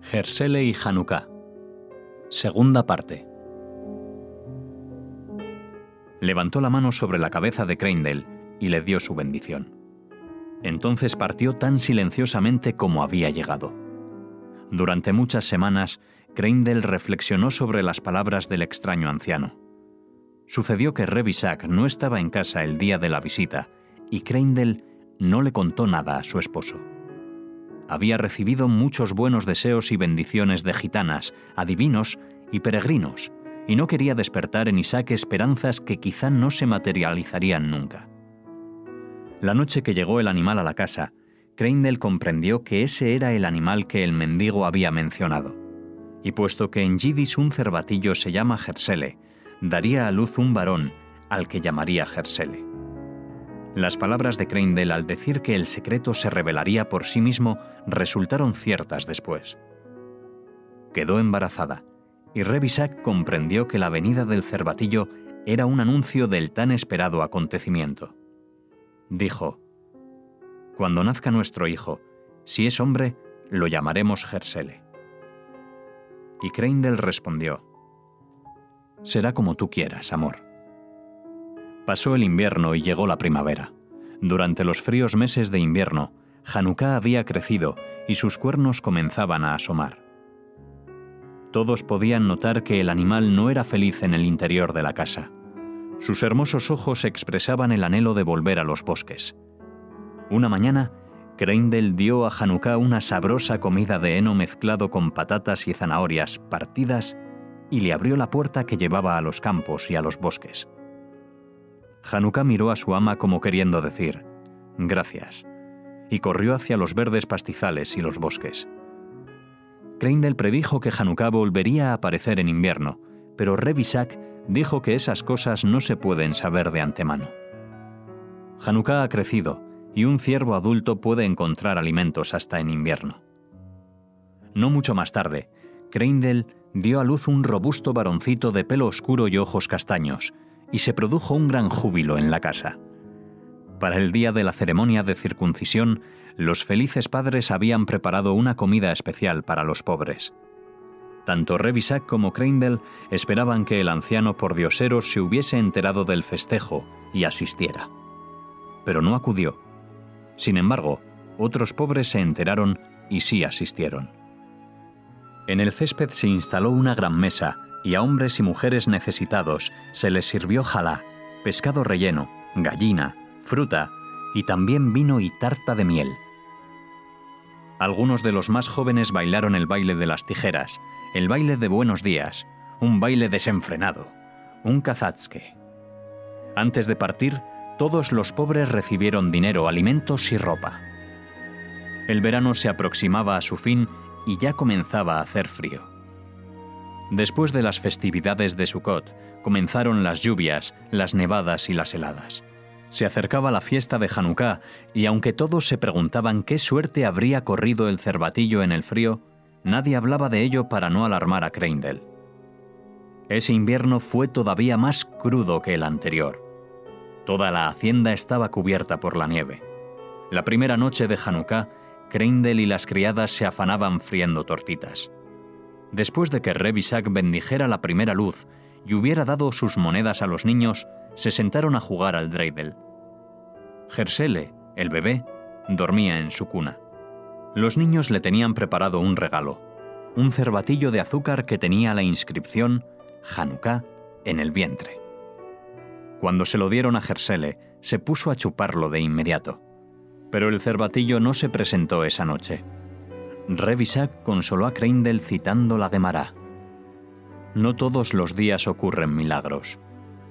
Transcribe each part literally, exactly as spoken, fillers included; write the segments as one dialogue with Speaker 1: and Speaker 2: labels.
Speaker 1: Hersele y Hanukkah. Segunda parte. Levantó la mano sobre la cabeza de Kreindl y le dio su bendición. Entonces partió tan silenciosamente como había llegado. Durante muchas semanas, Kreindl reflexionó sobre las palabras del extraño anciano. Sucedió que Reb Isaac no estaba en casa el día de la visita y Kreindl no le contó nada a su esposo. Había recibido muchos buenos deseos y bendiciones de gitanas, adivinos y peregrinos, y no quería despertar en Isaac esperanzas que quizá no se materializarían nunca. La noche que llegó el animal a la casa, Kreindl comprendió que ese era el animal que el mendigo había mencionado, y puesto que en yiddish un cervatillo se llama Hersele, daría a luz un varón al que llamaría Hersele. Las palabras de Kreindl al decir que el secreto se revelaría por sí mismo resultaron ciertas después. Quedó embarazada, y Reb Isaac comprendió que la venida del cervatillo era un anuncio del tan esperado acontecimiento. Dijo: «Cuando nazca nuestro hijo, si es hombre, lo llamaremos Hersele». Y Kreindl respondió: «Será como tú quieras, amor». Pasó el invierno y llegó la primavera. Durante los fríos meses de invierno, Hanukkah había crecido y sus cuernos comenzaban a asomar. Todos podían notar que el animal no era feliz en el interior de la casa. Sus hermosos ojos expresaban el anhelo de volver a los bosques. Una mañana, Kreindl dio a Hanukkah una sabrosa comida de heno mezclado con patatas y zanahorias partidas y le abrió la puerta que llevaba a los campos y a los bosques. Hanukkah miró a su ama como queriendo decir «gracias» y corrió hacia los verdes pastizales y los bosques. Kreindl predijo que Hanukkah volvería a aparecer en invierno, pero Reb Isaac dijo que esas cosas no se pueden saber de antemano. Hanukkah ha crecido y un ciervo adulto puede encontrar alimentos hasta en invierno. No mucho más tarde, Kreindl dio a luz un robusto varoncito de pelo oscuro y ojos castaños, y se produjo un gran júbilo en la casa. Para el día de la ceremonia de circuncisión, los felices padres habían preparado una comida especial para los pobres. Tanto Reb Isaac como Kreindl esperaban que el anciano pordiosero se hubiese enterado del festejo y asistiera. Pero no acudió. Sin embargo, otros pobres se enteraron y sí asistieron. En el césped se instaló una gran mesa, y a hombres y mujeres necesitados se les sirvió jalá, pescado relleno, gallina, fruta y también vino y tarta de miel. Algunos de los más jóvenes bailaron el baile de las tijeras, el baile de buenos días, un baile desenfrenado, un kazatske. Antes de partir, todos los pobres recibieron dinero, alimentos y ropa. El verano se aproximaba a su fin y ya comenzaba a hacer frío. Después de las festividades de Sukkot, comenzaron las lluvias, las nevadas y las heladas. Se acercaba la fiesta de Hanukkah y aunque todos se preguntaban qué suerte habría corrido el cervatillo en el frío, nadie hablaba de ello para no alarmar a Kreindl. Ese invierno fue todavía más crudo que el anterior. Toda la hacienda estaba cubierta por la nieve. La primera noche de Hanukkah, Kreindl y las criadas se afanaban friendo tortitas. Después de que Reb Isaac bendijera la primera luz y hubiera dado sus monedas a los niños, se sentaron a jugar al dreidel. Hersele, el bebé, dormía en su cuna. Los niños le tenían preparado un regalo, un cervatillo de azúcar que tenía la inscripción Hanukkah en el vientre. Cuando se lo dieron a Hersele, se puso a chuparlo de inmediato. Pero el cervatillo no se presentó esa noche. Reb Isaac consoló a Kreindl citando la Gemara. No todos los días ocurren milagros.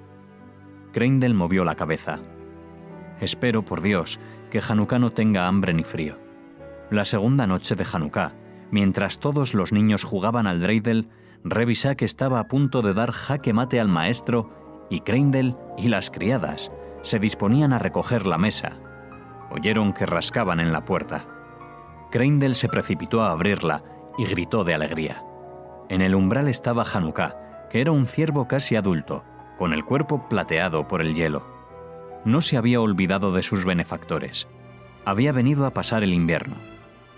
Speaker 1: Kreindl movió la cabeza. Espero, por Dios, que Hanukkah no tenga hambre ni frío. La segunda noche de Hanukkah, mientras todos los niños jugaban al dreidel, Reb Isaac estaba a punto de dar jaque mate al maestro y Kreindl y las criadas se disponían a recoger la mesa. Oyeron que rascaban en la puerta. Kreindl se precipitó a abrirla y gritó de alegría. En el umbral estaba Hanukkah, que era un ciervo casi adulto, con el cuerpo plateado por el hielo. No se había olvidado de sus benefactores. Había venido a pasar el invierno.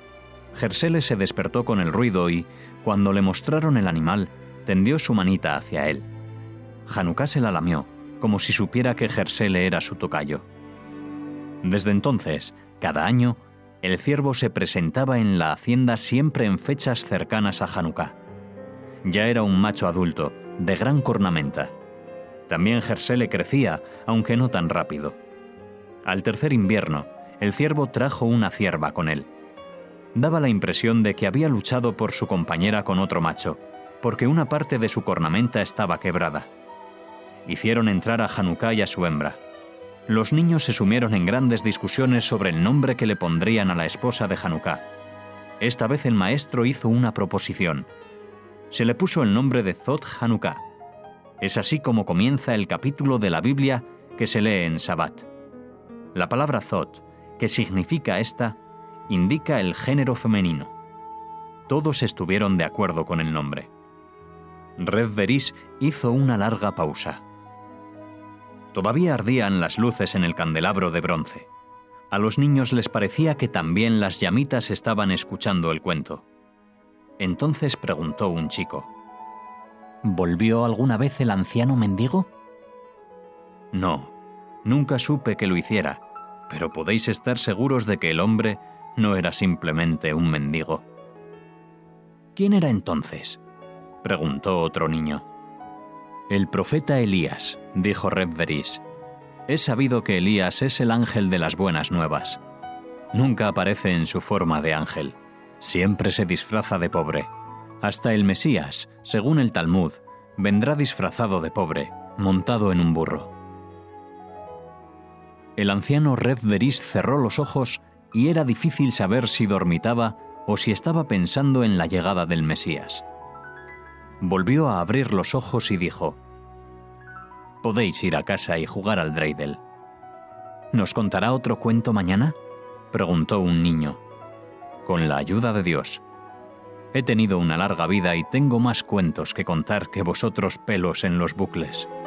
Speaker 1: Gersele se despertó con el ruido y, cuando le mostraron el animal, tendió su manita hacia él. Hanuká se la lamió, como si supiera que Gersele era su tocayo. Desde entonces, cada año, el ciervo se presentaba en la hacienda siempre en fechas cercanas a Hanuká. Ya era un macho adulto, de gran cornamenta. También Gersele crecía, aunque no tan rápido. Al tercer invierno, el ciervo trajo una cierva con él. Daba la impresión de que había luchado por su compañera con otro macho, porque una parte de su cornamenta estaba quebrada. Hicieron entrar a Hanuká y a su hembra. Los niños se sumieron en grandes discusiones sobre el nombre que le pondrían a la esposa de Hanuká. Esta vez el maestro hizo una proposición. Se le puso el nombre de Zot Hanuká. Es así como comienza el capítulo de la Biblia que se lee en Sabbat. La palabra Zot, que significa esta, indica el género femenino. Todos estuvieron de acuerdo con el nombre. Rev Beris hizo una larga pausa. Todavía ardían las luces en el candelabro de bronce. A los niños les parecía que también las llamitas estaban escuchando el cuento. Entonces preguntó un chico: ¿volvió alguna vez el anciano mendigo? No, nunca supe que lo hiciera, pero podéis estar seguros de que el hombre no era simplemente un mendigo. ¿Quién era entonces?, preguntó otro niño. El profeta Elías, dijo Rev Beris. Es sabido que Elías es el ángel de las buenas nuevas. Nunca aparece en su forma de ángel. Siempre se disfraza de pobre. Hasta el Mesías, según el Talmud, vendrá disfrazado de pobre, montado en un burro. El anciano Rev Beris cerró los ojos y era difícil saber si dormitaba o si estaba pensando en la llegada del Mesías. Volvió a abrir los ojos y dijo: «Podéis ir a casa y jugar al dreidel». «¿Nos contará otro cuento mañana?», preguntó un niño. «Con la ayuda de Dios. He tenido una larga vida y tengo más cuentos que contar que vosotros pelos en los bucles».